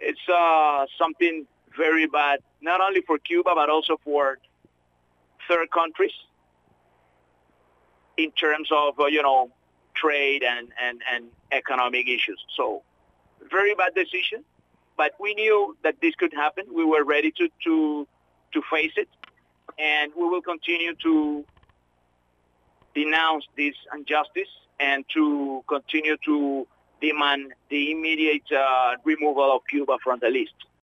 It's something very bad, not only for Cuba, but also for third countries in terms of, trade and economic issues. So very bad decision, but we knew that this could happen. We were ready to face it, and we will continue to denounce this injustice and to continue to demand the immediate removal of Cuba from the list.